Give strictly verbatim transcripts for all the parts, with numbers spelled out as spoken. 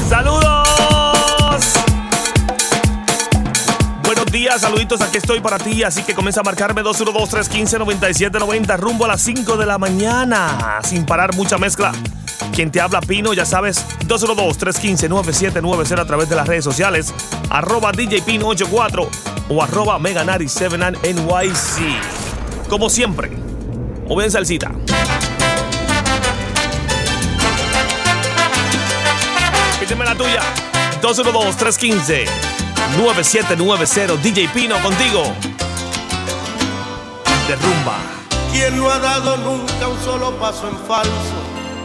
¡Saludos! Buenos días, saluditos, aquí estoy para ti. Así que comienza a marcarme dos uno dos, tres uno cinco, nueve siete nueve cero rumbo a las cinco de la mañana. Sin parar, mucha mezcla. Quien te habla, Pino, ya sabes, dos uno dos, tres uno cinco, nueve siete nueve cero a través de las redes sociales, arroba D J Pino ochenta y cuatro o arroba Meganari setenta y nueve N Y C. Como siempre, muy bien, salsita. Pídeme la tuya, dos uno dos, tres uno cinco, nueve siete nueve cero, D J Pino contigo. De rumba. ¿Quién no ha dado nunca un solo paso en falso?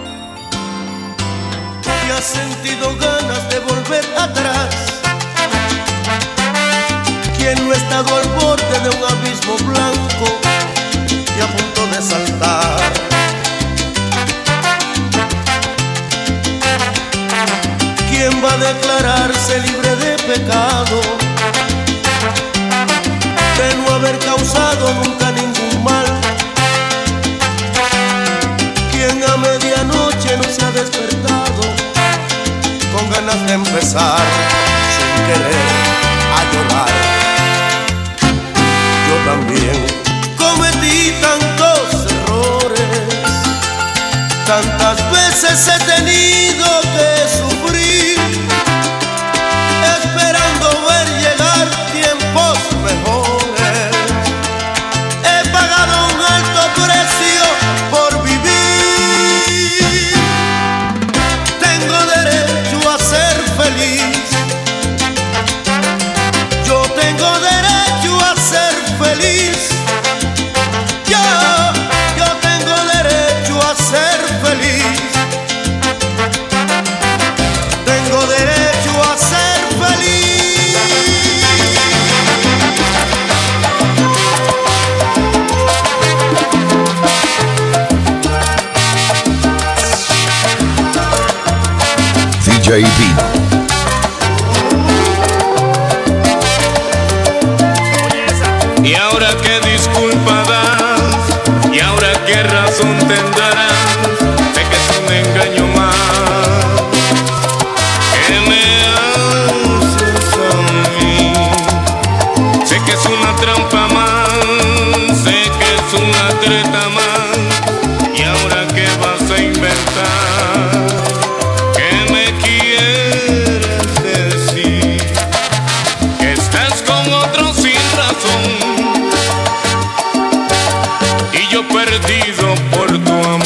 ¿Y ha sentido ganas de volver atrás? ¿Quién no ha estado al borde de un abismo blanco y a punto de saltar? ¿Quién va a declararse libre de pecado, de no haber causado nunca ningún mal? ¿Quién a medianoche no se ha despertado con ganas de empezar sin querer a llorar? Yo también cometí tantos errores, tantas veces he tenido que sufrir, esperando ver llegar tiempos mejores. He pagado un alto precio por vivir. Tengo derecho a ser feliz. Yo tengo derecho a ser feliz. Yo, yo tengo derecho a ser feliz. Tengo derecho a ser feliz. D J Pino. Y ahora qué disculpa das, y ahora qué razón tendrás de que es un engaño más que me haces a mí. Sé que es una trampa más, sé que es una treta más, y ahora qué vas a inventar, qué me quieres decir, que estás con otro sin razón. Y yo perdido por tu amor.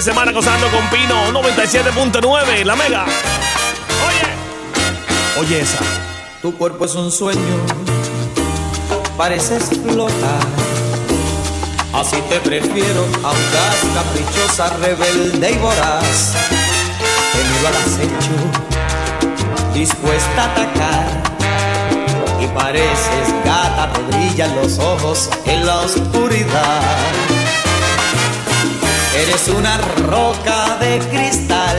de semana gozando con Pino noventa y siete punto nueve, la Mega. Oye, oye esa. Tu cuerpo es un sueño, pareces flotar. Así te prefiero, audaz, caprichosa, rebelde y voraz. Te miro al acecho, dispuesta a atacar. Y pareces gata, te brillan los ojos en la oscuridad. Eres una roca de cristal.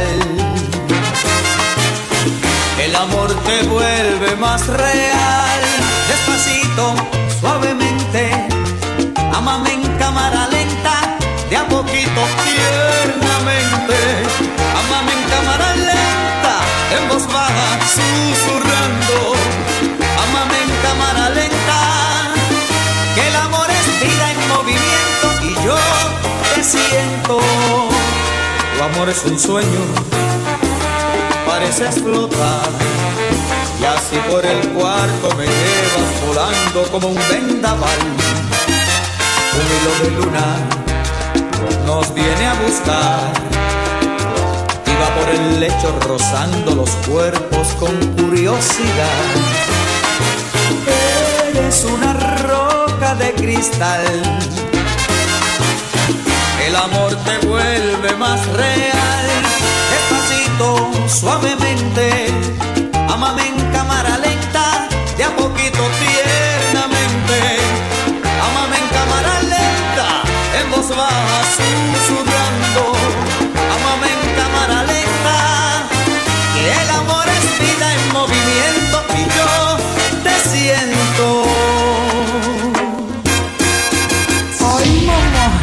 El amor te vuelve más real. Despacito, suavemente, ámame en cámara lenta, de a poquito, tiernamente. Ámame en cámara lenta, en voz baja, susurrando. Ámame en cámara lenta, que el amor es vida en movimiento y yo te siento. Tu amor es un sueño, pareces flotar, y así por el cuarto me llevas volando como un vendaval. Un hilo de luna nos viene a buscar y va por el lecho rozando los cuerpos con curiosidad. Eres una roca de cristal, el amor te vuelve más real. Despacito, suavemente, ámame en cámara lenta, de a poquito, tiernamente. Ámame en cámara lenta, en voz baja, susurrando. Ámame en cámara lenta, que el amor es vida en movimiento y yo te siento. Ay, mamá.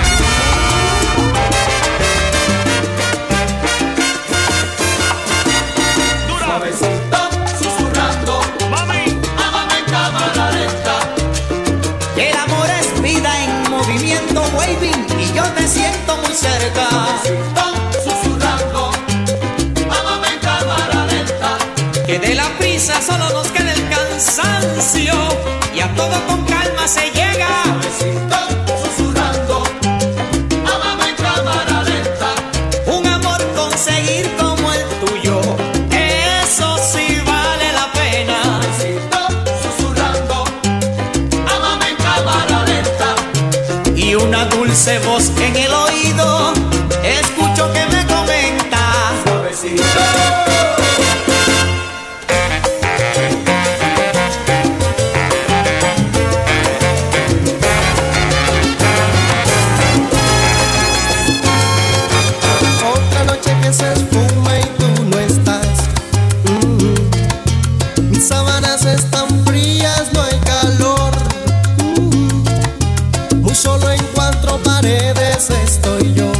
Suavecito, susurrando. Mami, ámame en cámara lenta. El amor es vida en movimiento, waving, y yo te siento muy cerca. Suavecito, susurrando. Ámame en cámara lenta. Que de la prisa solo nos queda el cansancio y a todo con calma se llega. Suavecito, susurrando. Ámame en cámara lenta. Un amor conseguir como el tuyo, eso sí vale la pena. Suavecito, susurrando. Ámame en cámara lenta. Y una dulce voz en el oído escucho que me comenta. Suavecito. Otra noche que se esfuma y tú no estás. Mm. Mis sábanas están frías, no hay calor. Mm. Muy solo en cuatro paredes estoy yo.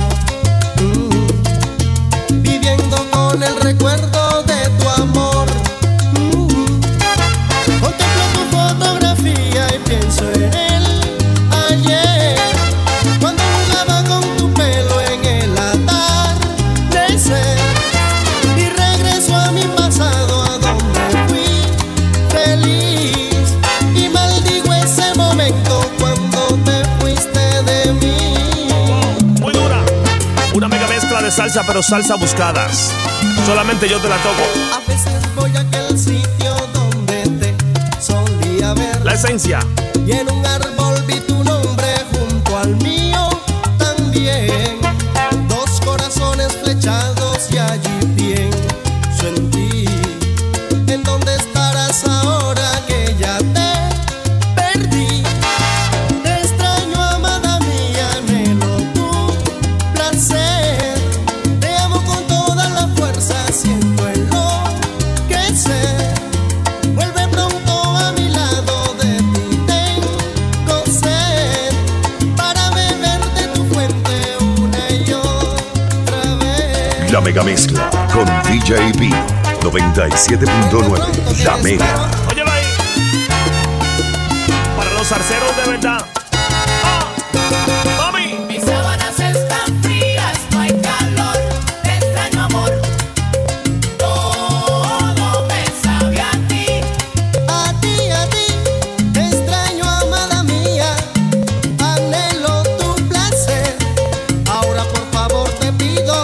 Mm. Viviendo con el recuerdo de tu amor. Mm. Contemplo tu fotografía y pienso en él ayer, cuando jugaba con tu pelo en el atardecer. Y regreso a mi pasado, a donde fui feliz, y maldigo ese momento cuando te fuiste de mí. Muy dura. Una mega mezcla de salsa, pero salsa buscadas. Solamente yo te la toco. A veces voy a aquel sitio donde te solía ver, La esencia. y en un árbol vi tu nombre junto al mío también. Dos corazones flechados y allí pienso en ti. ¿En dónde estarás ahora que ya te perdí? Te extraño, amada mía, anhelo tu placer. Te amo con toda la fuerza, siento enloquecer. Vuelve pronto a mi lado, de ti tengo sed, para beber de tu fuente una y otra vez. La mega mezcla con D J Pino noventa y siete punto nueve. La Mega. Óyelo ahí. Para los zarceros de verdad. Ah, mami. Mis sábanas están frías, no hay calor, te extraño amor, todo me sabe a ti. A ti, a ti, te extraño, amada mía, anhelo tu placer. Ahora por favor te pido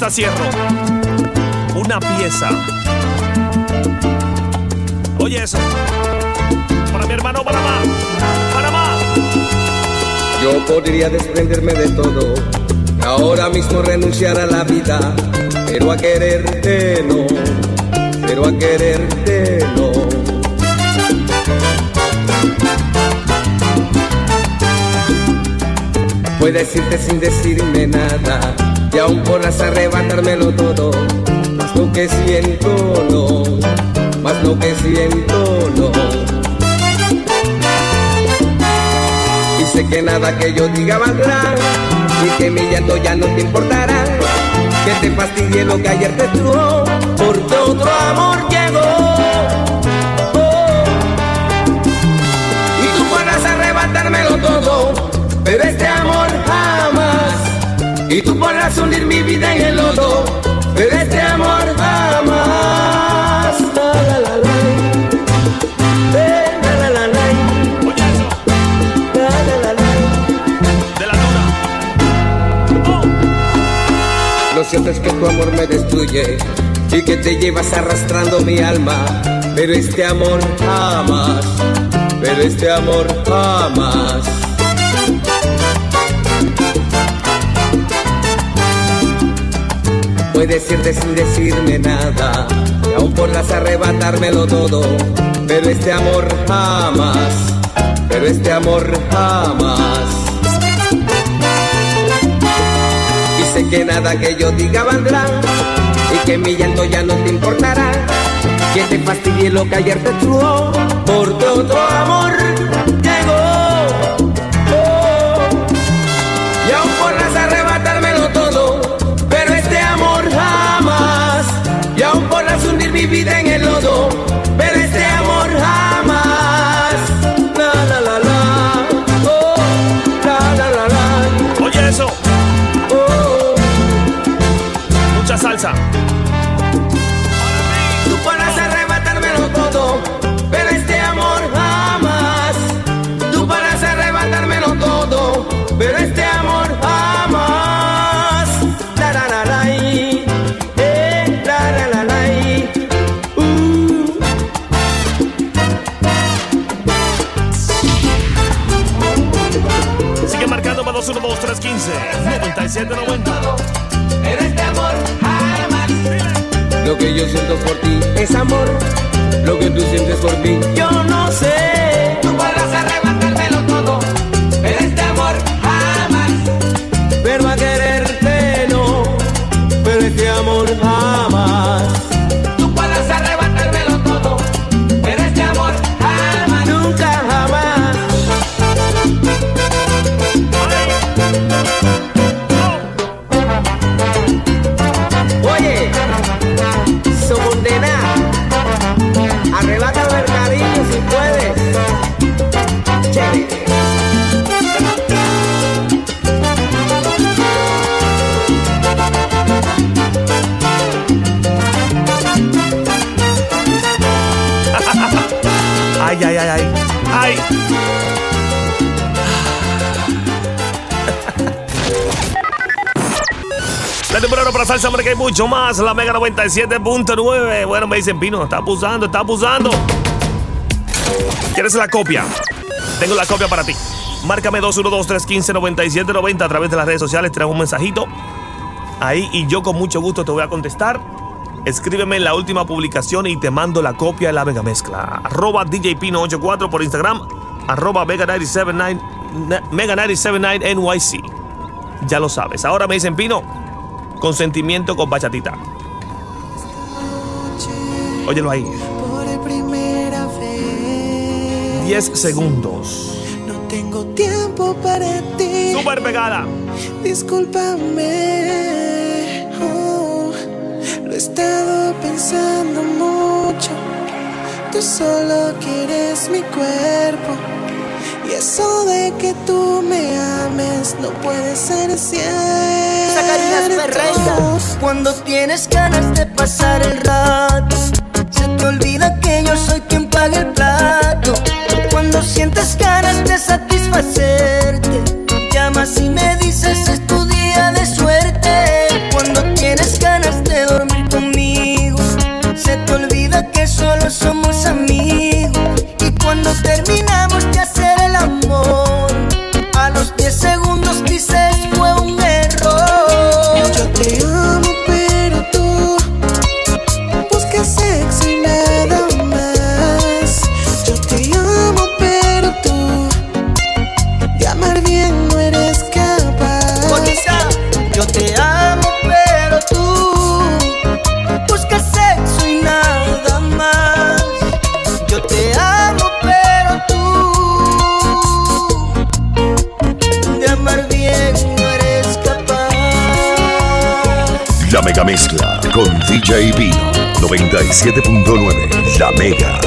esta cierro. Una pieza. Oye eso. Para mi hermano Panamá. Panamá. Yo podría desprenderme de todo, ahora mismo renunciar a la vida, pero a quererte no, pero a quererte no. Puedes irte sin decirme nada, y aún podrás arrebatármelo todo, más lo que siento no, más lo que siento no. Y sé que nada que yo diga valdrá, y que mi llanto ya no te importará, que te fastidie lo que ayer te estuvo, porque otro amor llegó. Oh. Y tú podrás arrebatármelo todo, pero este amor jamás. Y tú podrás hundir mi vida en el lodo, pero este amor jamás. La, la, la, la. La, la, la, la. Oye eso. La, la, la, la. De la luna. Oh. Lo cierto es que tu amor me destruye y que te llevas arrastrando mi alma, pero este amor jamás, pero este amor jamás. Puedes irte sin decirme nada, y aún podrás arrebatármelo todo, pero este amor jamás, pero este amor jamás. Y sé que nada que yo diga valdrá, y que mi llanto ya no te importará, que te fastidie lo que ayer te estuvo, porque otro amor llegó. Oh. Y aún podrás arrebatármelo todo, pero este amor jamás. Y aún podrás hundir mi vida en el lodo, pero este amor jamás. La la la la, oh, la la la la. Oye eso. Oh. Mucha salsa. Tú podrás arrebatármelo todo, pero este amor jamás. Tú podrás arrebatármelo todo, pero este amor jamás. La la la la, eh, la la la la, uh. Sigue marcando para dos uno dos tres uno cinco noventa y siete noventa. Pero este amor jamás. Lo que yo siento por ti es amor, lo que tú sientes por mí yo no sé. Tú podrás arrebatármelo todo, pero este amor jamás. Pero a quererte no, pero este amor jamás. Tú podrás arrebatármelo todo, pero este amor jamás. Nunca jamás. Oye, somos de nada. Arrebátame el cariño si puedes. Chévere. Ay, ay, ay, ay. Ay. La temporada para salsa, hombre, que hay mucho más. La Mega noventa y siete punto nueve. Bueno, me dicen, Pino, está abusando, está abusando. ¿Quieres la copia? Tengo la copia para ti. Márcame dos uno dos tres uno cinco noventa y siete noventa a través de las redes sociales. Trae un mensajito ahí y yo con mucho gusto te voy a contestar. Escríbeme en la última publicación y te mando la copia de la Mega Mezcla. Arroba D J Pino ochenta y cuatro por Instagram. Arroba Mega noventa y siete nueve, Mega noventa y siete nueve N Y C. Ya lo sabes. Ahora me dicen, Pino, consentimiento con bachatita. Óyelo ahí. Por primera vez. diez segundos. No tengo tiempo para ti. Súper pegada. Discúlpame. Oh, lo he estado pensando mucho. Tú solo quieres mi cuerpo. Y eso de que tú me ames no puede ser cierto. Cuando tienes ganas de pasar el rato, se te olvida que yo soy quien paga el plato. Cuando sientes ganas de satisfacerte, llamas y me dices es tu día de suerte. Cuando tienes La Mega Mezcla con D J Vino noventa y siete punto nueve. La Mega.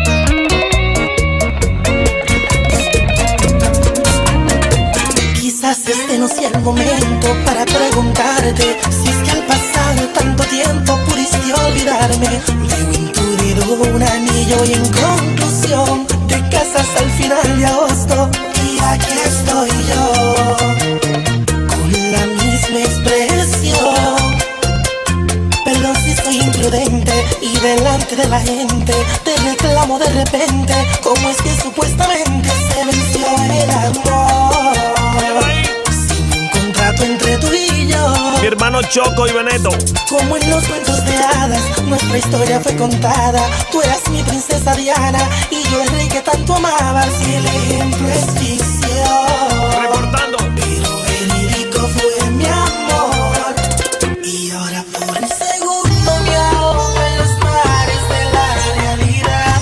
Quizás este no sea el momento para preguntarte si es que al pasar tanto tiempo pudiste olvidarme. Luego incluido un anillo y en conclusión te casas al final de agosto y aquí estoy yo con la misma expresión. Perdón si soy imprudente y delante de la gente te reclamo de repente cómo es que supuestamente se venció el amor. Sin un contrato entre tú y yo, Mi hermano Choco y Beneto. como en los cuentos de hadas, nuestra historia fue contada. Tú eras mi princesa Diana y yo el rey que tanto amabas. Y el ejemplo es ficción, Reportando. pero verídico fue mi amor. Y ahora por un segundo me ahogo en los mares de la realidad.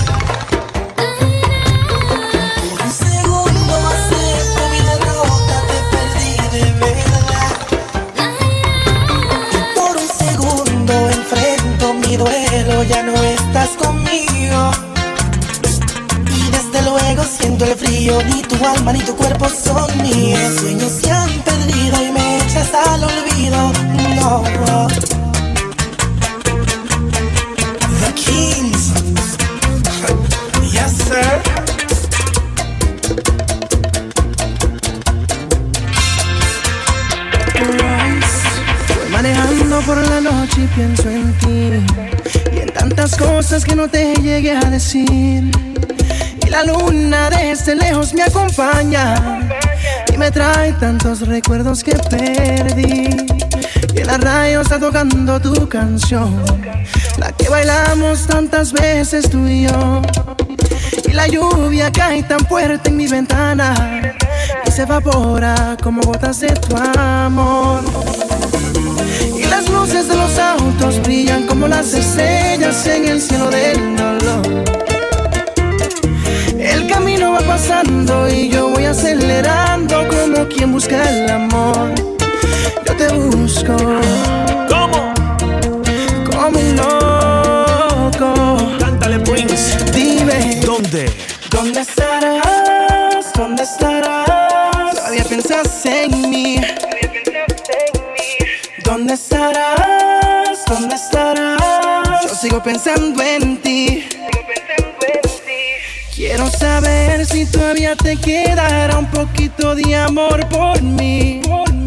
Por un segundo acepto mi derrota, te perdí de verdad. Y por un segundo enfrento mi duelo, ya no estás conmigo. Y desde luego siento el frío, ni tu alma ni tu cuerpo son míos. Mis sueños se han perdido y me echas al olvido. No. The Kings. Yes, sir. Voy manejando por la noche y pienso en ti y en tantas cosas que no te llegué a decir. Y la luna desde lejos me acompaña y me trae tantos recuerdos que perdí. Y en la radio está tocando tu canción, la que bailamos tantas veces tú y yo. Y la lluvia cae tan fuerte en mi ventana y se evapora como gotas de tu amor. Y las luces de los autos brillan como las estrellas en el cielo del dolor. El camino va pasando y yo voy acelerando como quien busca el amor. Yo te busco ¿Cómo? como un loco. Cántale, Prince. Dime, ¿Dónde? ¿dónde estarás? ¿Dónde estarás? Todavía piensas en mí. ¿Dónde estarás? ¿Dónde estarás? Yo sigo pensando en ti. Quiero saber si todavía te quedará un poquito de amor por mí.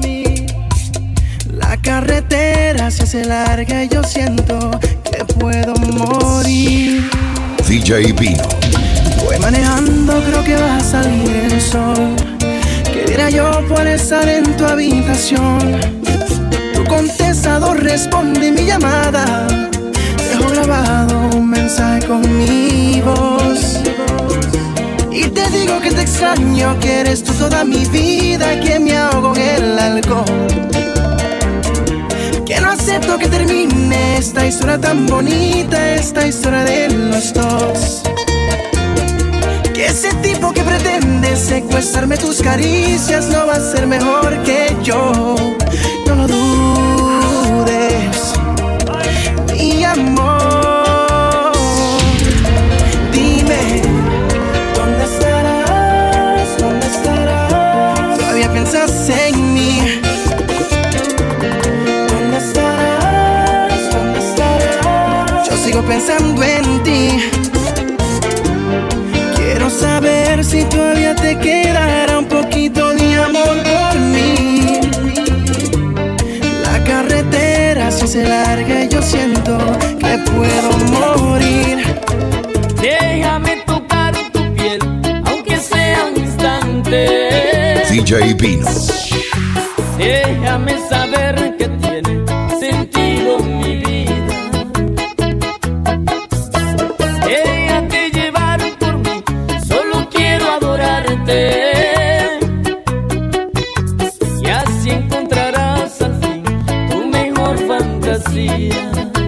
La carretera se hace larga y yo siento que puedo morir. D J Vino. Voy manejando, creo que va a salir el sol. ¿Qué dirá yo por estar en tu habitación? Tu contestador responde mi llamada. Dejo grabado un mensaje con mi voz. Y te digo que te extraño, que eres tú toda mi vida, que me ahogo en el alcohol. Que no acepto que termine esta historia tan bonita, esta historia de los dos. Que ese tipo que pretende secuestrarme tus caricias no va a ser mejor que yo. No lo dudes, mi amor. Dime, ¿dónde estarás? ¿Dónde estarás? Todavía piensas en mí. ¿Dónde estarás? ¿Dónde estarás? Yo sigo pensando en ti. Quiero saber si todavía te quedará un poquito de amor por mí. La carretera se hace larga y yo siento que puedo morir. Déjame tocar tu piel, aunque sea un instante. D J Vino. Déjame saber que tiene sentido mi vida. Déjate llevar por mí, solo quiero adorarte. Y así encontrarás al fin tu mejor fantasía.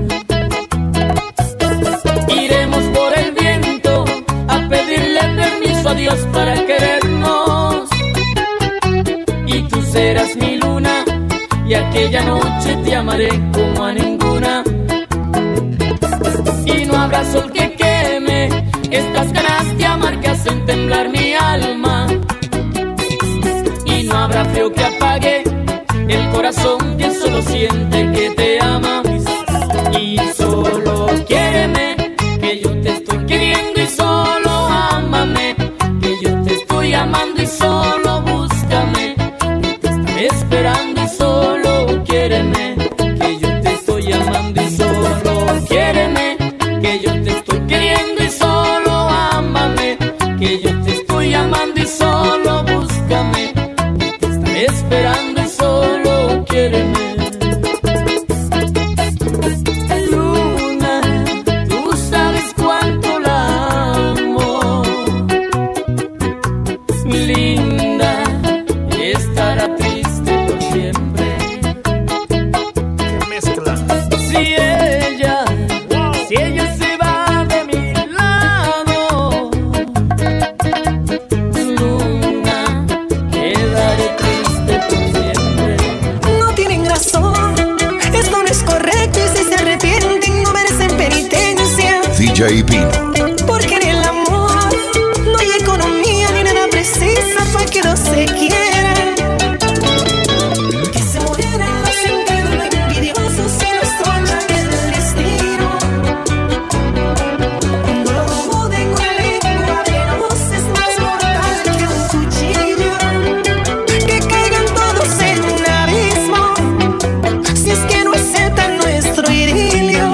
Iremos por el viento a pedirle permiso a Dios para querernos. Y tú serás mi luna y aquella noche te amaré como a ninguna. Y no habrá sol que queme estas ganas de amar que hacen temblar mi alma. Y no habrá frío que apague el corazón que solo siente que te ama. Y solo quiéreme, que yo te estoy queriendo, y solo ámame, que yo te estoy amando, y solo búscame, te estaré esperando, y solo quiéreme, que yo te estoy amando, y solo quiéreme, que yo te estoy queriendo, y solo ámame, que yo te estoy amando, y solo búscame, te estaré esperando, y solo quiéreme. D J Pino. Porque en el amor no hay economía ni nada precisa para que no se quieran. Que se mueran los incrédulos envidiosos y los soñan el destino. No lo duden, una lengua venenosa es más mortal que un cuchillo. Que caigan todos en un abismo, si es que no aceptan nuestro idilio.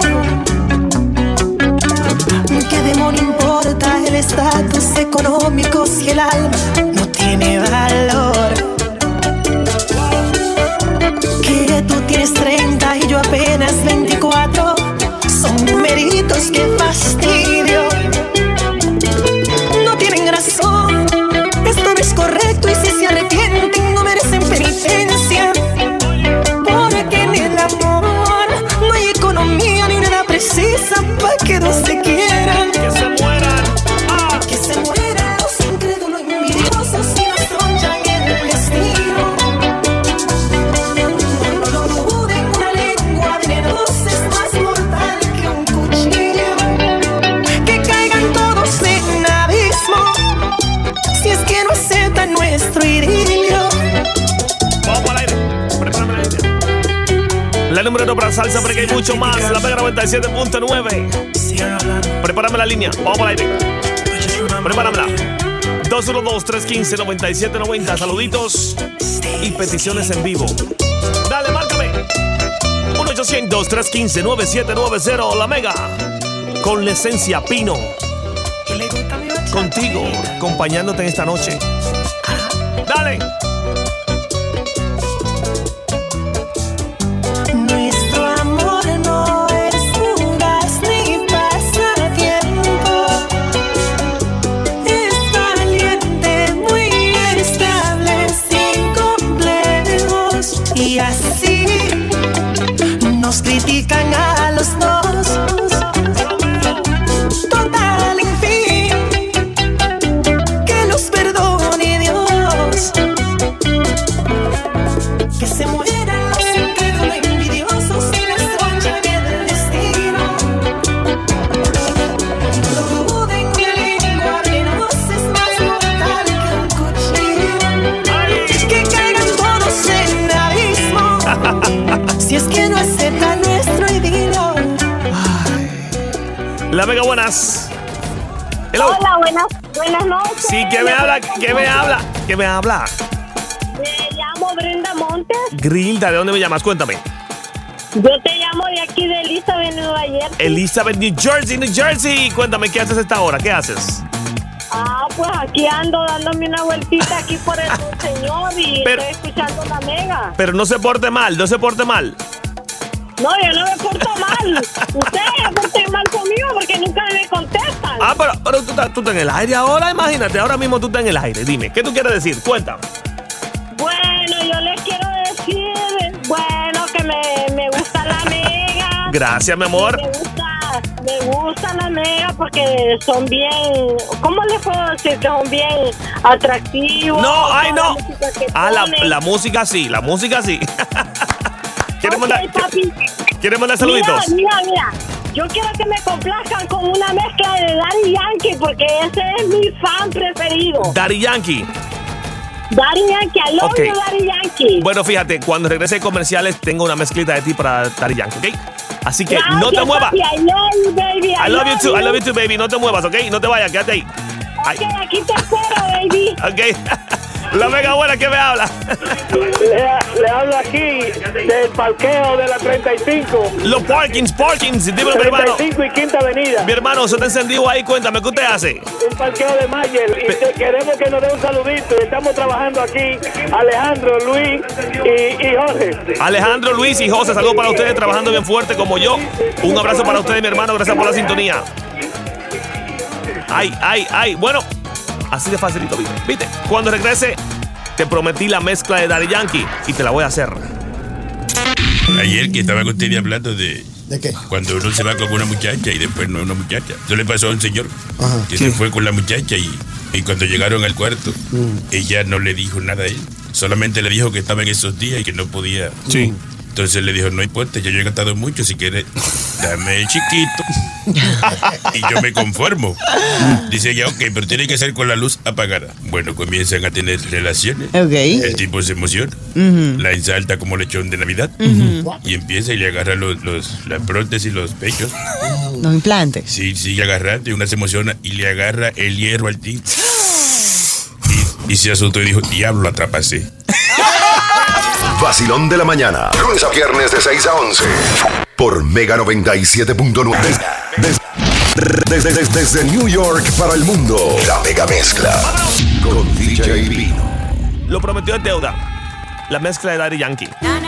¿Qué demonio importa el estatus económico si el alma no tiene valor? Que tú tienes treinta y yo apenas veinticuatro, son numeritos que fastidio. No tienen razón, esto no es correcto, y si se arrepienten no merecen penitencia. Porque en el amor no hay economía ni nada precisa para que no se quieran. Que se mueran. Ah. Que se mueran los incrédulos envidiosos y los soñan en el destino. No lo duden, una lengua venenosa es más mortal que un cuchillo. Que caigan todos en un abismo, si es que no aceptan nuestro idilio. Vamos al aire. Prepárame la línea. La número uno para salsa, porque hay mucho más. La Mega noventa y siete punto nueve. Prepárame la línea. Vamos al aire. Prepáramela. dos uno dos, tres uno cinco, nueve siete nueve cero. Saluditos y peticiones en vivo. Dale, márcame. uno ochocientos, tres uno cinco, nueve siete nueve cero. La Mega. Con la esencia Pino. Contigo, acompañándote en esta noche. Dale. Nuestro amor no es fugaz ni pasatiempo. Es valiente, muy estable, sin complejos. Y así nos critican a los dos. Total, en fin, que los perdone Dios. Que se mueran los incrédulos envidiosos y les soñan el destino. No lo duden, una lengua venenosa es más mortal que un cuchillo. Que caigan todos en un abismo, si es que no aceptan nuestro idilio. La Mega, buenas. Hello. Hola, buenas, buenas noches. Sí, ¿qué me habla? ¿Qué me habla? ¿Qué me habla? Me llamo Brenda Montes. Grilda, ¿de dónde me llamas? Cuéntame. Yo te llamo de aquí de Elizabeth, Nueva Jersey. Elizabeth, New Jersey, New Jersey. Cuéntame, ¿qué haces a esta hora? ¿Qué haces? Ah, pues aquí ando dándome una vueltita aquí por el señor y Pero- estoy escuchando la Mega. Pero no se porte mal, no se porte mal. No, yo no me porto mal. Ustedes se portan mal conmigo porque nunca me contestan. Ah, pero, pero tú, estás- tú estás en el aire ahora, imagínate. Ahora mismo tú estás en el aire. Dime, ¿qué tú quieres decir? Cuéntame. Bueno, yo les quiero decir, bueno, que me, me gusta la Mega. Gracias, mi amor. Me gusta, me gusta la Mega porque son bien, ¿cómo les puedo decir? Que son bien atractivos. No, ay, Toda no. la música que Ah, la, ponen. la música sí, la música sí. ¿Quieres Ok, mandar, papi. ¿quieres mandar saluditos? Mira, mira, mira. Yo quiero que me complazcan con una mezcla de Daddy Yankee porque ese es mi fan preferido. Daddy Yankee. Daddy Yankee, I love Ok. you, Daddy Yankee. Bueno, fíjate, cuando regrese de comerciales tengo una mezclita de ti para Daddy Yankee, ¿ok? Así que Gracias, no te muevas. papi, I love you, baby. I love you too, I love you too, baby. No te muevas, ¿ok? No te vayas, quédate ahí. Ay. Ok, aquí te espero, baby. Ok. La mega buena que me habla. Le, le hablo aquí del parqueo de la treinta y cinco. Los parkings, parkings. Dímelo, mi hermano. treinta y cinco y Quinta Avenida. Mi hermano, eso está encendido ahí. Cuéntame, ¿qué usted hace? Un parqueo de Mayer. Y te- queremos que nos dé un saludito. Y estamos trabajando aquí Alejandro, Luis y, y Jorge. Alejandro, Luis y José, saludos para ustedes, trabajando bien fuerte como yo. Un abrazo para ustedes, mi hermano. Gracias por la sintonía. Ay, ay, ay. Bueno, así de facilito, ¿viste? ¿Viste? Cuando regrese, te prometí la mezcla de Daddy Yankee y te la voy a hacer. Ayer que estaba con usted hablando de... ¿De qué? Cuando uno se va con una muchacha y después no es una muchacha. Eso le pasó a un señor Ajá, que sí. se fue con la muchacha y, y cuando llegaron al cuarto, Mm. ella no le dijo nada a él. Solamente le dijo que estaba en esos días y que no podía. Sí. Entonces le dijo, no importa, ya yo he gastado mucho, si quieres, dame el chiquito. Y yo me conformo. Dice ella, ok, pero tiene que ser con la luz apagada. Bueno, comienzan a tener relaciones. Ok. El tipo se emociona. Ujú. La ensalta como lechón de Navidad. Ujú. Y empieza y le agarra los, los, las prótesis y los pechos. Los implantes. Sí, sigue agarrando y una se emociona y le agarra el hierro al tipo. Y, y se asustó y dijo, diablo, atrapase. Vacilón de la mañana. Lunes a viernes de seis a once. Por Mega noventa y siete punto nueve. Desde, desde, desde, desde New York para el mundo. La mega mezcla. Con D J Vino. Lo prometió es deuda. La mezcla de Daddy Yankee.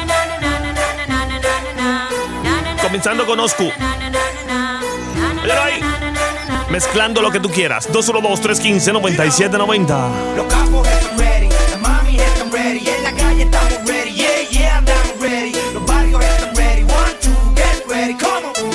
Comenzando con Oscu. Óyalo ahí. Mezclando lo que tú quieras. dos uno dos, tres uno cinco, nueve siete nueve cero. Los capos están ready, las mami están ready, en la calle estamos ready, yeah, yeah, andamos ready. Los barrios están ready, one, two, get ready, come on.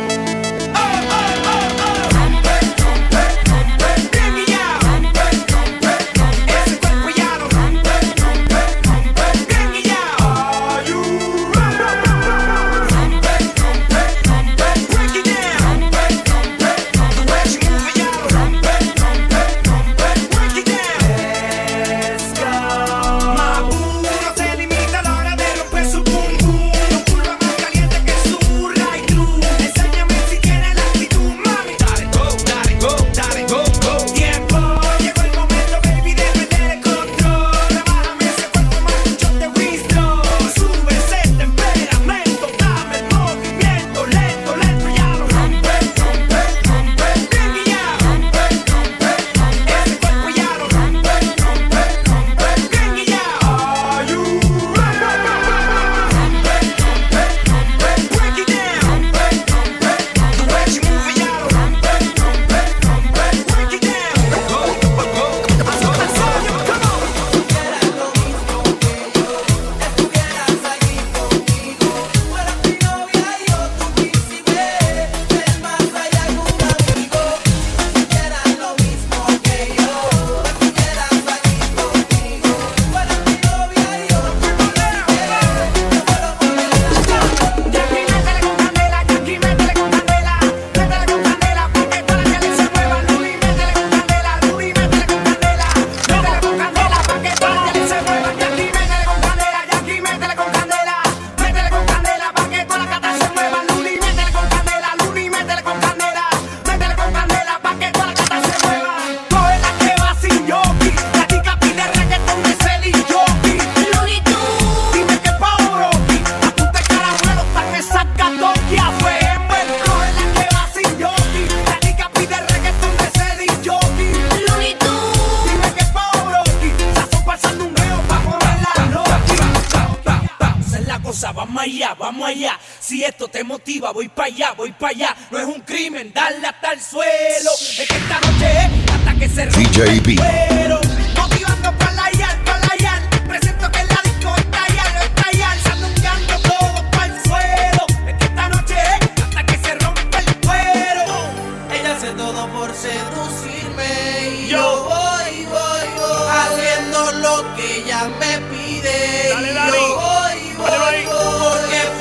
Vamos allá, vamos allá. Si esto te motiva, voy para allá, voy para allá. No es un crimen darle hasta el suelo. Es que esta noche es hasta que se rompa D J el B. cuero. Motivando para la yal, para la yal. Presento que la disco está yal, está yal. Sandungueando todo para el suelo. Es que esta noche es hasta que se rompa el cuero. Ella hace todo por seducirme y yo voy, voy, voy haciendo lo que ella me pide. Dale, y dale. yo voy, voy, voy, porque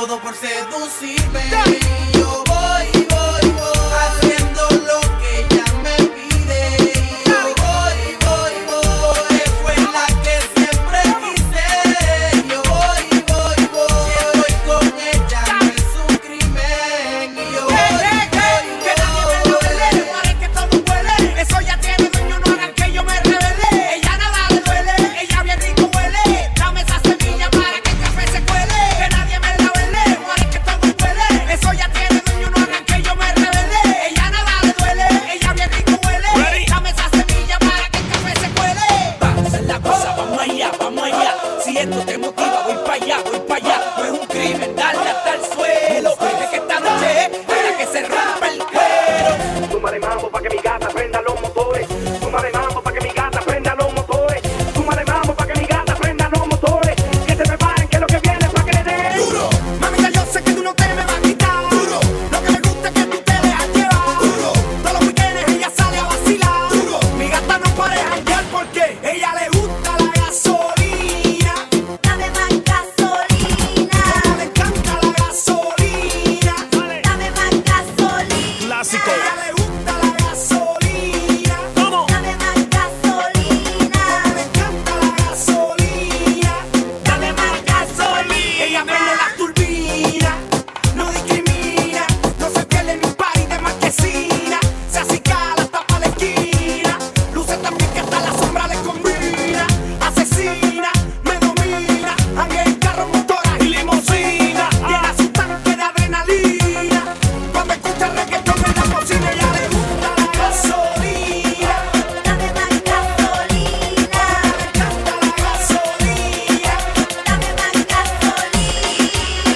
todo por seducirme. Yo voy, voy, voy, haciendo lo que ella me pide. Yo voy, voy, voy, que fue la que siempre quise. Yo voy, voy, voy, si estoy con ella no es un crimen. Y yo voy, voy, voy, que nadie me lo duele, para que todo huele. Eso ya tiene dueño, no hagan que yo me revele. Ella nada le duele, ella bien rico huele. Dame esa semilla para que el café se cuele. Que nadie me la vele, para que todo huele. Eso ya tiene dueño, no hagan que yo me revele. Ella nada le duele, ella bien rico huele. Dame esa semilla para que el café se cuele. Vamos a hacer la cosa, vamos allá, vamos allá. Si esto te motiva, voy para allá, voy para allá. No es un crimen darle hasta el suelo. Es que esta noche es para que se rompa el cuero. Súmale mambo pa' que mi gata prenda los motores. Súmale mambo pa' que mi gata prenda los motores. Súmale mambo pa' que mi gata prenda los motores. Que se preparen que lo que viene es pa' que le den duro. Mamita, yo sé que tú no te me vas a quitar duro. Lo que me gusta es que tú te dejas llevar duro. Todos los weekends ella sale a vacilar duro. Mi gata no puede janguear porque ella le gusta la gasolina. Dame más gasolina. Ella le encanta la gasolina. Dame más gasolina. Clásico. Ella le gusta la gasolina. ¿Cómo? Dame más gasolina. Le encanta la gasolina. Dame más gasolina. Ella prende la turbina, no discrimina, no se pierde en un party de marquesina. Se acicala hasta pa' la esquina, luce también que hasta la sombra le combina. Asesina, me domina, anda en carro, motora y limusina. Llena su tanque de adrenalina, cuando escucha reggaetón en la bocina. Ella le gusta la gasolina. Dame más gasolina. Le encanta la gasolina. Dame más gasolina.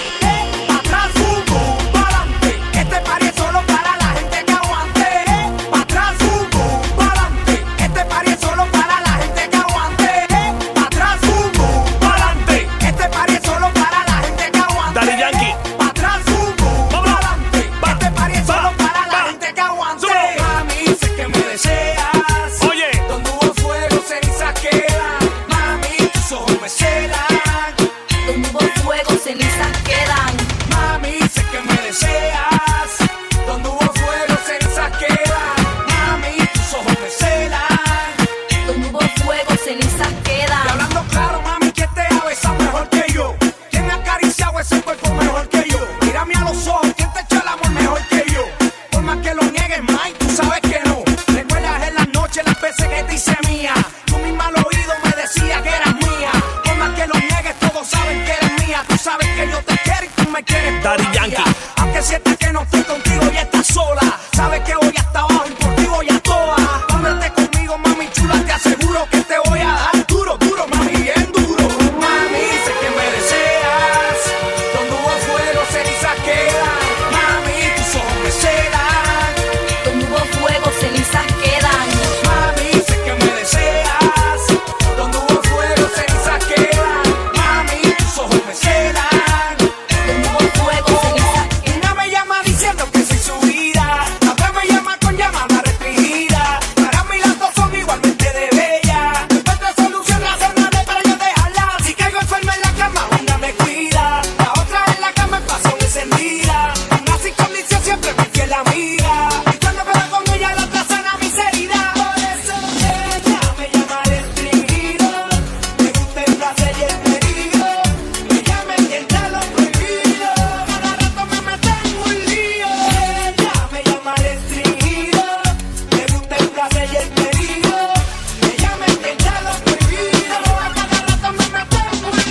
Pa' atrás, boom, boom, pa'lante. Este party es solo para la gente que aguante. Pa' atrás, boom, boom, pa'lante. Este party es solo para la gente que aguante. Pa' atrás, boom, boom, pa'lante. Este party es solo para la gente que aguante. Daddy Yankee. Pa' atrás, boom, boom, pa'lante. Este party es solo para la gente que aguante. Mami, sé que me deseas. Oye. Donde hubo fuego, cenizas quedan. Mami, tus ojos me celan. Donde hubo fuego, cenizas quedan. Mami, sé que me deseas. Donde hubo fuego, cenizas quedan. Mami, tus ojos me celan. Donde hubo fuego, cenizas Y quedan. hablando claro, mami, ¿quién te ha besado mejor que yo? ¿Quién me ha acariciado ese cuerpo mejor que yo? Mírame a los ojos, ¿quién te echó el amor mejor que yo? Por más que lo niegues, Mike, tú sabes que no. Recuerdas en las noches las veces que te hice mía. Tú misma al oído me decías que eras mía. Por más que lo niegues, todos saben que eres mía. Tú sabes que yo te quiero y tú me quieres Daddy todavía. Yankee. Aunque sientas que no estoy contigo y estás sola, sabes que voy hasta abajo y por ti voy a toa. Cuando estés conmigo, mami chula, te aseguro que te voy a dar duro, duro, mami, bien duro. Mami, sé que me deseas. Donde hubo fuego, cenizas quedan. Mami, tus ojos me celan. Donde hubo fuego, cenizas quedan. Mami, sé que me deseas. Donde hubo fuego, cenizas quedan. Mami, tus ojos me celan. Donde hubo fuego, cenizas quedan. Una me llama diciendo que soy su vida. Otra me llama con llamada restringida. Para mí las dos son igualmente de bella. No encuentro solución razonable para yo dejarla. Si caigo enferma en la cama, una me cuida. La otra en la cama en pasión encendida. Una sin condición siempre mi fiel amiga. Y cuando me con ella la otra sana mis heridas. Por eso ella me llama restringido. Me gusta el placer y el peligro. Ella me entiende lo prohibido. Cada rato me mete en un lío. Ella me llama restringido. Me gusta el placer y el peligro. Ella me entiende lo prohibido. Cada rato me mete en un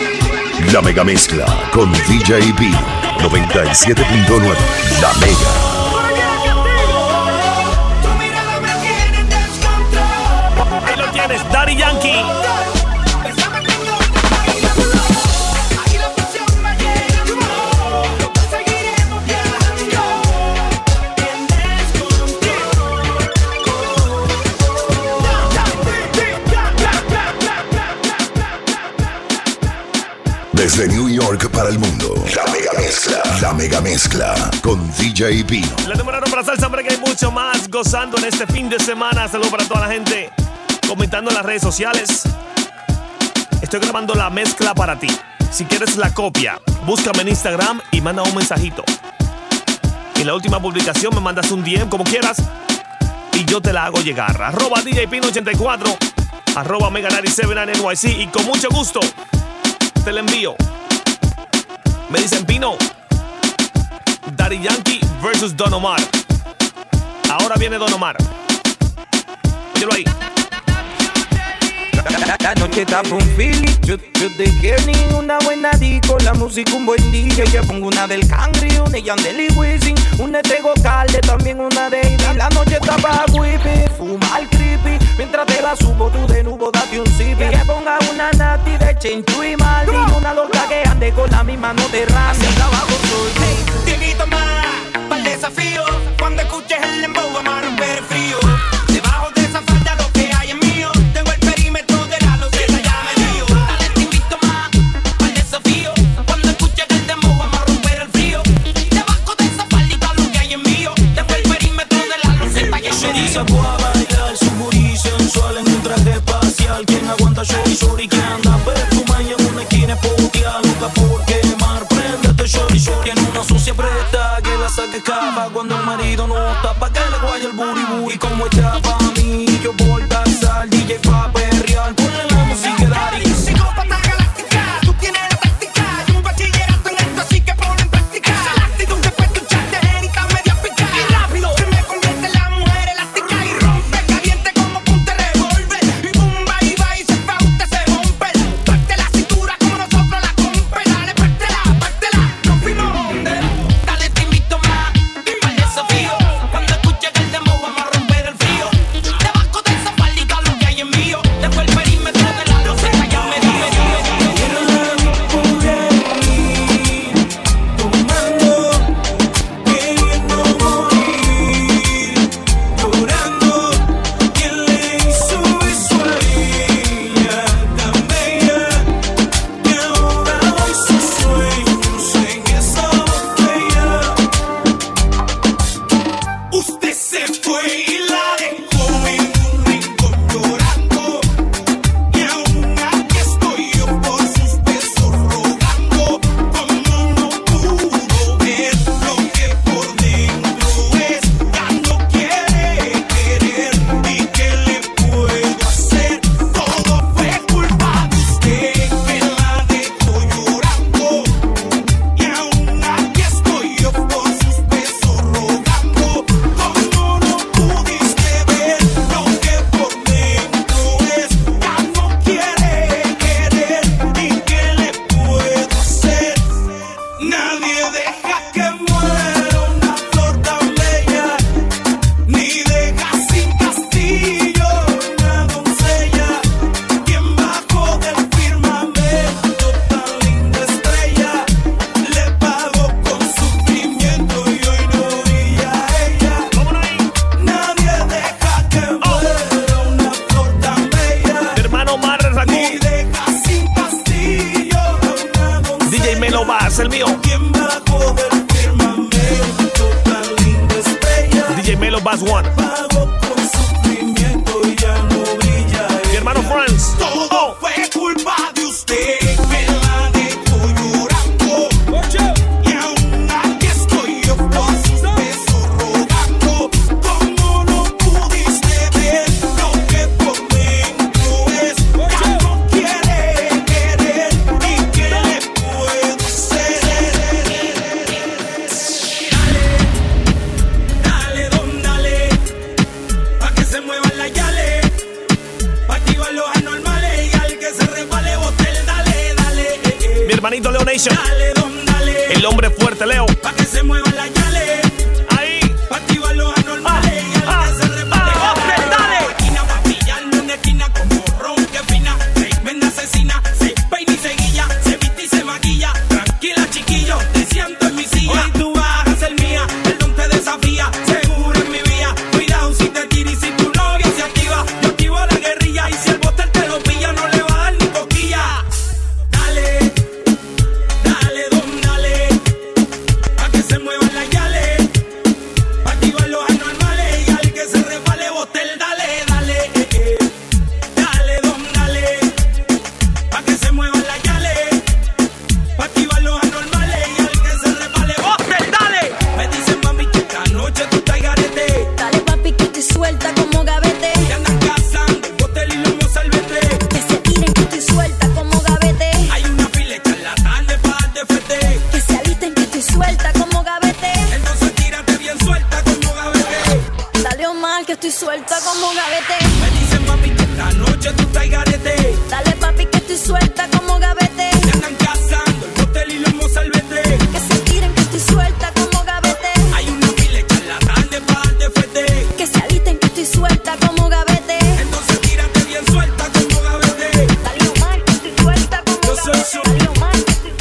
lío. La mega mezcla con D J B noventa y siete punto nueve. La Mega. Tu mirada me tiene en descontrol. Ahí lo tienes, Daddy Yankee. Bésame cuando te bailando. Ahí la pasión me llena. Lo que seguiremos viajando. En descontrol. Desde New York para el mundo. La mega mezcla. La mega mezcla con D J B. La temporada para salsa, hombre, que hay mucho más gozando en este fin de semana. Saludos para toda la gente comentando en las redes sociales. Estoy grabando la mezcla para ti. Si quieres la copia, búscame en Instagram y manda un mensajito. En la última publicación me mandas un D M como quieras y yo te la hago llegar. Arroba D J Pino ochenta y cuatro, arroba Mega noventa y siete N Y C y con mucho gusto te la envío. Me dicen, Pino, Daddy Yankee versus Don Omar. Ahora viene Don Omar. Míralo ahí. La, la noche está por un feeling. Yo, yo te quiero ni una buena disco. La música un buen D J. Yo pongo una del Cangri, una de Yandel y Wisin, una de Tego Calde, también una de Ida. La noche está para whippy, fumar creepy. Mientras te la subo tú de nuevo date un sipi. Que ponga una nati de Chenchu y Maldi, y una loca que ande con la misma no te rame. Así trabajo soy. Hey, te invito más para el desafío. Cuando escuches el dembow vamos a romper el frío. Debajo de esa falda lo que hay es mío. Tengo el perímetro de la loseta ya me dio. Dale, te invito más para el desafío. Cuando escuches el dembow vamos a romper el frío. Debajo de esa faldita lo que hay es mío. Tengo el perímetro de la loseta ya me dio. Sacó a bailar su booty sensual en un traje espacial. Quien aguanta shorty shorty que anda perfuma y en una esquina putea loca por quemar. Préndete shorty shorty en una sucia preta que la saque capa cuando el marido no está pa' que le guaye el booty booty. Como está pa' mí yo por danzar D J pa' perrear. Ponle la música Daddy. Psicópata galáctica, tú tienes la táctica. Yo un bachillerato en esto así que ponlo en práctica. Esa la actitud después de echarte genita media pica. Y rápido se me convierte en la mujer elástica y rompe caliente como punta de revólver. Y bumba y va y se fa usted se rompe. Parte la cintura como nosotros la compre. Dale, pártela, pártela, nos fuimos donde. Dale, te invito más para el desafío. Cuando escuches el dembow vamos a romper el frío. Debajo de esa faldita lo que hay es mío. Después el perímetro de la loseta ya me dio. Usted se fue y la dejó en un rincón llorando. Y aún aquí estoy yo por sus besos rogando. Como no pudo ver lo que por dentro es. Ya no quiere querer. ¿Y qué le puedo hacer? Todo fue culpa de usted que la dejó llorando. Y aún aquí estoy yo por sus besos rogando. Como no pudiste ver lo que por dentro es. Ya no quiere querer. ¿Y qué le puedo hacer? Nadie deja que muera una flor tan bella, ni deja sin castillo una doncella. Quien bajó del firmamento tan linda estrella, le pagó con sufrimiento y hoy no brilla ella. Nadie deja que muera una flor tan bella, Mi hermano Mar Raccoon, ni deja sin castillo una doncella. D J Melo Bass, el mío. Quien bajó del firmamento tan linda estrella, D J Melo Bass One. pagó con sufrimiento y ya no brilla Mi hermano Franz. todo fue culpa de usted que la dejó llorando. Y aún aquí estoy yo por sus besos rogando. Como no pudiste ver lo que por dentro es. Ya no quiere querer. ¿Y qué le puedo hacer? Dale, dale, don, dale. estoy suelta como gavete. Me dicen mami que esta noche tú estás garete. Dale papi que estoy suelta como gavete. Se andan cazando el motel y los mozalbete. Que se tiren que estoy suelta como gavete. Hay una pila de charlatanes para darte fete. Que se alisten que estoy suelta como gavete. Entonces tírate bien suelta como gavete. Dale Omar que estoy suelta como Yo gavete. soy su- Dale Omar que estoy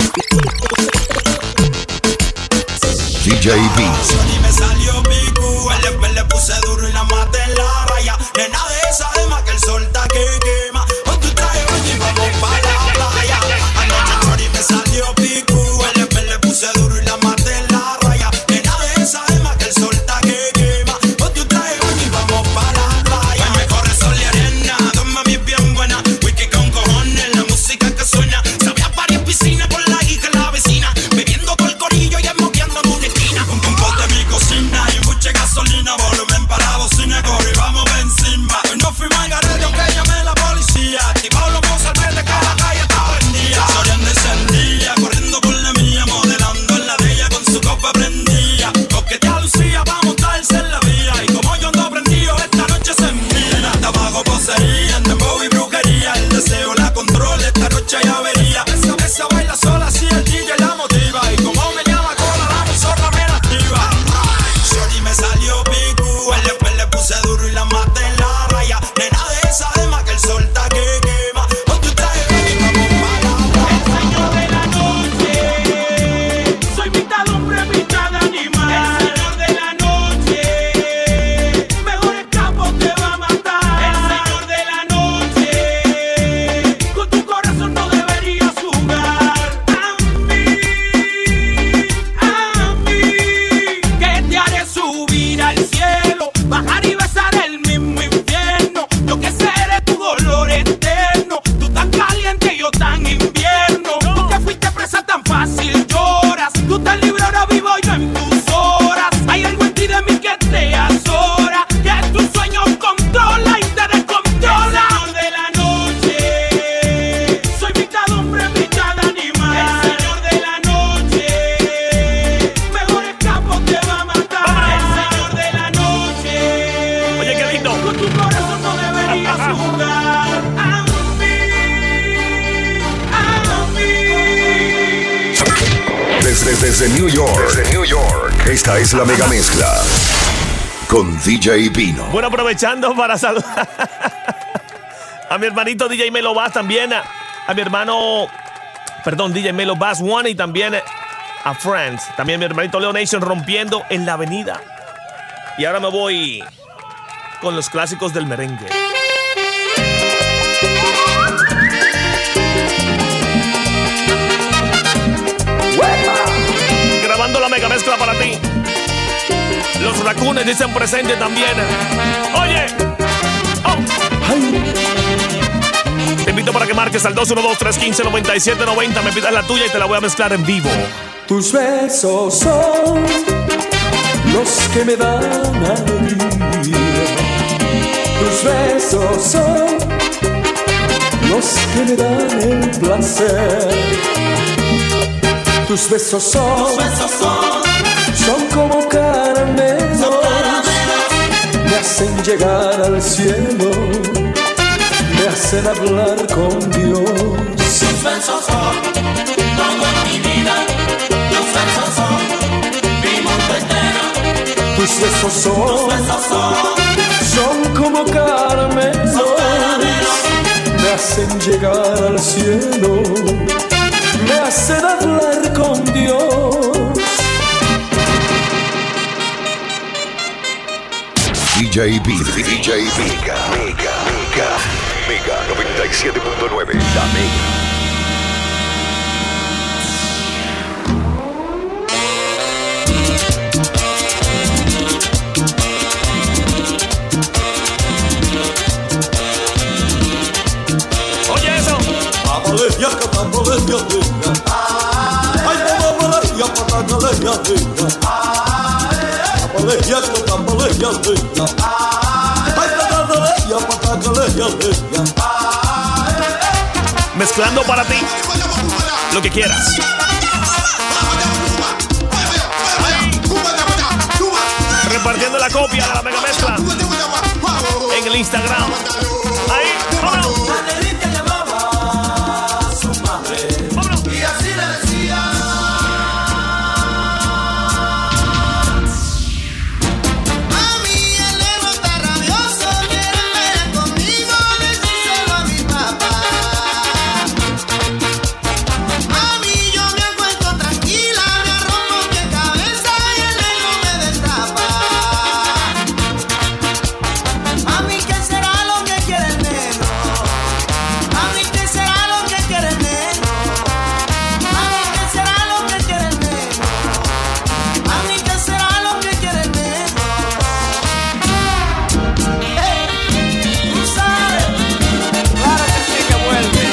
D J B. Y me salió picu, el después le puse duro y la maté en la raya. Nena de esa alma que el sol está que quema. Con tu traje baño y vamos pa' la playa. Anoche chori me salió picu, el después le puse duro y la maté en la raya. Nena de esa alma que el sol está que quema. Con tu traje baño y vamos pa' la playa. Hoy me corre sol y arena, dos mami bien buena. Wiki con cojones, la música que suena. Sabía varias piscinas por la hija la vecina. Bebiendo todo el corillo y esmoqueando en una esquina. Un compot de mi cocina y mucha gasolina. Volumen para la bocina, corre y vamos pa' encima. Hoy no fuimos al garete aunque llamé la policía. Activado los mozalbetes que la calle estaba vendida. Soriano encendía, corriendo por la mía. Modelando en la de ella con su copa prendía. Coquetea Lucía pa' montarse en la vía. Y como yo ando prendido, esta noche se envía. Hasta abajo posería, en dembow y brujería. El deseo la controla, esta noche ya vería. Esa, esa baila sola, si el D J la motiva. Y como me llama cola, la zorra me la activa. Shorty me salió picu, el después le puse duro y la maté en la raya. Nena de esa alma que el sol está que quema. Con tu traje y vamos pa' la playa. El señor de la noche. Soy mitad hombre, mitad animal. El señor de la noche. Mejor escapo te va a matar. El señor de la noche. Con tu corazón no deberías jugar. A mí, a mí, que te haré subir al cielo, bajar y besar el mismo infierno. Yo que sé eres tu dolor eterno. Tú tan caliente y yo tan invierno. Tú que fuiste presa tan fácil lloras. Tú tan libre ahora vivo yo en tus horas. Hay algo en ti de mí que te azora, que tus sueños controla y te descontrola. El señor de la noche. Soy mitad hombre, mitad animal. El señor de la noche. Mejor escapo te va a matar. El señor de la noche. Oye, qué lindo. Con tu corazón no deberías jugar. A mí, a mí. Desde, desde New York. Desde New York. Esta es la mega mezcla. Con D J Pino. Bueno, aprovechando para saludar a mi hermanito D J Melo Bass también, a, a mi hermano, perdón, D J Melo Bass One y también a Friends. También mi hermanito Leo Nation rompiendo en la avenida. Y ahora me voy con los clásicos del merengue. Grabando la mega mezcla para ti. Los racunes dicen presente también. Oye, oh. Te invito para que marques al dos uno dos, tres uno cinco, nueve siete nueve cero. Me pidas la tuya y te la voy a mezclar en vivo. Tus besos son los que me dan alegría. Tus besos son los que me dan el placer. Tus besos son, Tus besos son, son como caramelos, son caramelos. me hacen llegar al cielo, me hacen hablar con Dios. Tus besos son todo en mi vida. Tus besos son mi mundo entero. Tus besos son, Tus besos son, son como caramelos, son caramelos. me hacen llegar al cielo, me hacen hablar con Dios. D J B. D J Mega. Mega. Mega. Mega noventa y siete punto nueve. La Mega. Oye eso. Apaleja, apaleja, ay, apaleja, apaleja, apaleja, apaleja, ay, apaleja, Mezclando para ti lo que quieras. Repartiendo la copia de la mega mezcla. el Instagram. Ahí, vámonos. Adelita llamaba a su madre y así le decía. Mami, el ego está rabioso, quiere pelear conmigo, decíselo a mi papá. Mami, yo me acuesto tranquila, me arrojo de cabeza y el ego me destapa. Mami, ¿qué será lo que quiere el negro? Mami, ¿qué será lo que quiere el negro? Mami, ¿qué será lo que quiere el negro? Mami, ¿qué será lo que quiere el negro? Hey, tú sabes. Claro que sí que vuelve.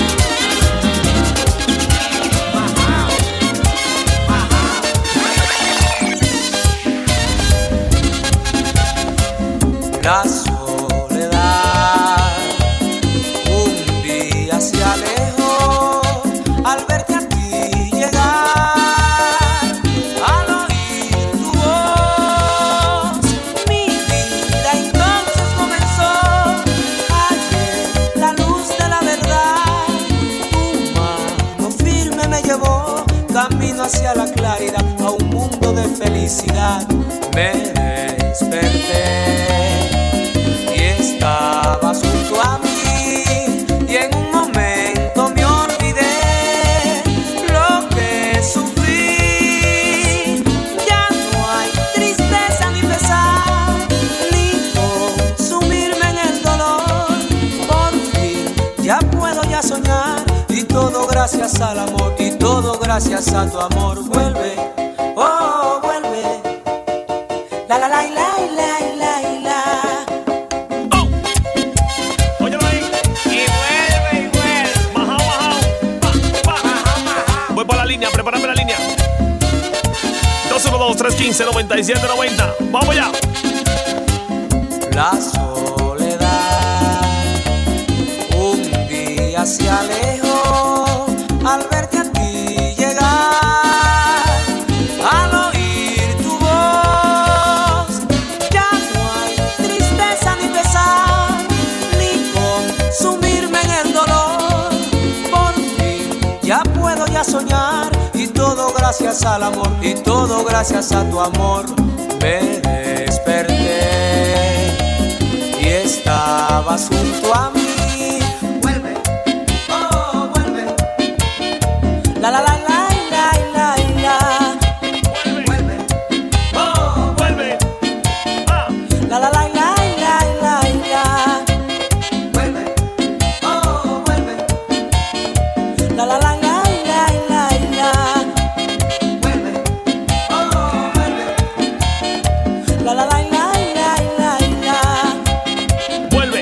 La soledad un día se alejó al verte a ti llegar, al oír tu voz, mi vida entonces comenzó. Ayer la luz de la verdad, tu mano firme me llevó camino hacia la claridad, a un mundo de felicidad. Me desperté y estabas junto a mí, y en un momento me olvidé lo que sufrí. Ya no hay tristeza ni pesar, ni consumirme en el dolor. Por fin ya puedo ya soñar, y todo gracias al amor, y todo gracias a tu amor. Vuelve, oh, vuelve. La la la la la la la. Voy para la línea, prepárame la línea. dos uno dos, tres uno cinco, nueve siete nueve cero. Vamos allá. La soledad un día se alejó al verte a ti llegar, al oír tu voz. Ya no hay tristeza ni pesar, ni consumirme en el dolor. Por fin ya puedo ya soñar, y todo gracias al amor, y todo gracias a tu amor. Me desperté y estabas junto a mí. Vuelve, oh, vuelve. La la la la la la la. Vuelve, oh, vuelve. Ah. La la la la la la la. Vuelve, oh, vuelve. La la la la la la la. Vuelve, oh, vuelve. La la la la la la la. Vuelve.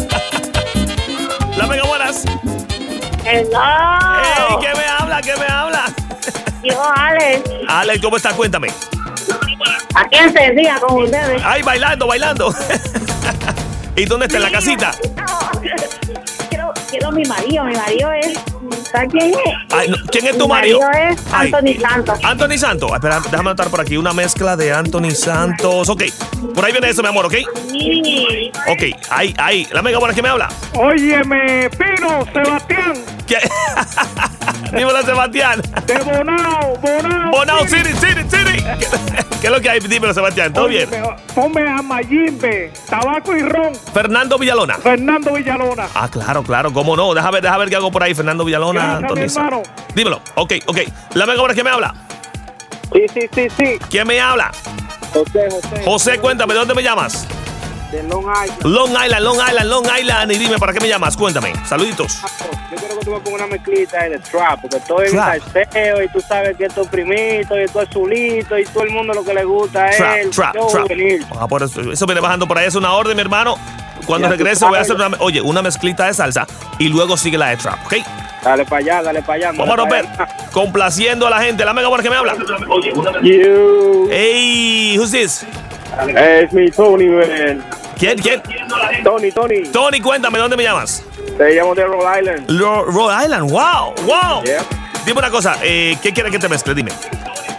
La Mega, buenas. Hello. Hey, ¿qué me habla? ¿Qué me habla? Yo, Alex. Alex, ¿cómo estás? Cuéntame. Aquí encendía con ustedes. Ay, bailando, bailando. ¿Y dónde está? ¿En la casita? Quiero, quiero mi marido. Mi marido es... ¿Sabes quién es? Ay, no, ¿quién es tu Mi marido? marido es Ay. Anthony Santos. Anthony Santos. Espera, déjame anotar por aquí una mezcla de Anthony Santos. Ok, por ahí viene eso, mi amor, ¿ok? Sí. Ok, ahí, ahí. La Mega, buena, ¿quién me habla? Óyeme, Pino, Sebastián. ¿Qué? Dímelo, Sebastián. De Bonao, Bonao. Bonao City, City, City. ¿Qué, qué es lo que hay? Dímelo, Sebastián. ¿Todo bien? Ponme a Mayimbe, tabaco y ron. Fernando Villalona. Fernando Villalona. Ah, claro, claro, cómo no. Déjame ver, déjame ver qué hago por ahí, Fernando Villalona. Gracias, Anthony mi hermano. Santos. Dímelo. Ok, ok. La Mega, buena, ¿quién me habla? Sí, sí, sí, sí. ¿Quién me habla? José, José. José, cuéntame, ¿de dónde me llamas? De Long Island. Long Island, Long Island, Long Island. Y dime, ¿para qué me llamas? Cuéntame. Saluditos. Yo quiero que tú me pongas una mezclita ahí de trap, porque estoy en Trap. salseo y tú sabes que esto es primito y esto es zulito y todo el mundo lo que le gusta es Trap, el trap, show trap. juvenil. Ah, por eso, eso viene bajando por ahí. Es una orden, mi hermano. Cuando Ya tú regrese voy a hacer sabes. una, oye, una mezclita de salsa y luego sigue la de trap, ¿ok? Dale para allá, dale para allá. Vamos a romper. Complaciendo a la gente. La Mega, buena, que me habla. You. Hey, who's this? Es mi Tony, man. ¿Quién? ¿Quién? Tony, Tony. Tony, cuéntame, ¿dónde me llamas? Te llamo de Rhode Island. Ro- Rhode Island, wow, wow. Yeah. Dime una cosa, eh, ¿qué quieres que te mezcle? Dime.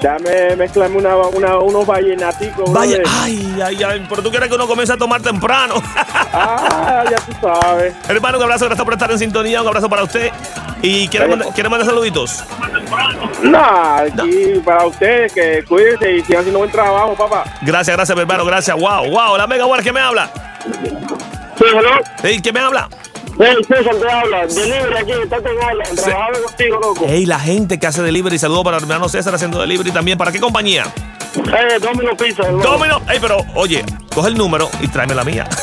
Dame, mezclame una, una, unos vallenaticos. Vaya, brother. ay, ay, ay, pero tú quieres que uno comience a tomar temprano. Ah, ya tú sabes. Hermano, un abrazo, gracias por estar en sintonía, un abrazo para usted. ¿Y quiere mandar, quiere mandar saluditos? Nah, aquí para ustedes, que cuídense y sigan haciendo buen trabajo, papá. Gracias, gracias, mi hermano, gracias. Wow, wow, la mega buena, ¿quién me habla? Sí, hello. Hey, ¿quién me habla? Hey, César te habla. Delivery aquí, está con Alan, trabajando contigo, loco. Hey, la gente que hace delivery, saludos para el hermano César haciendo delivery también. ¿Para qué compañía? Eh, Domino Pizza, hermano. Domino. Hey, pero, oye, coge el número y tráeme la mía.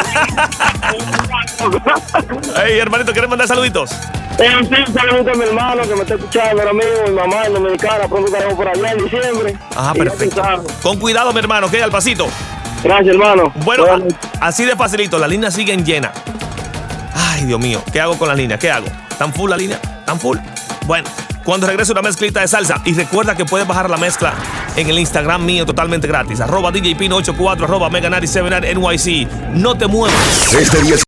Hey, hermanito, ¿quieres mandar saluditos? Eh, sí, saludos a mi hermano que me está escuchando ahora mismo, mi mamá en Dominicana, pronto estaremos por allá en diciembre. Ah, Y ya perfecto. tú sabes. Con cuidado, mi hermano, que al pasito. Gracias, hermano. Bueno, a- así de facilito, las líneas siguen llenas. Ay, Dios mío, ¿qué hago con la línea? ¿Qué hago? ¿Tan full la línea? ¿Tan full? Bueno, cuando regrese una mezclita de salsa. Y recuerda que puedes bajar la mezcla en el Instagram mío totalmente gratis. Arroba D J Pino ochenta y cuatro, arroba Mega noventa y siete N Y C. No te muevas. Este día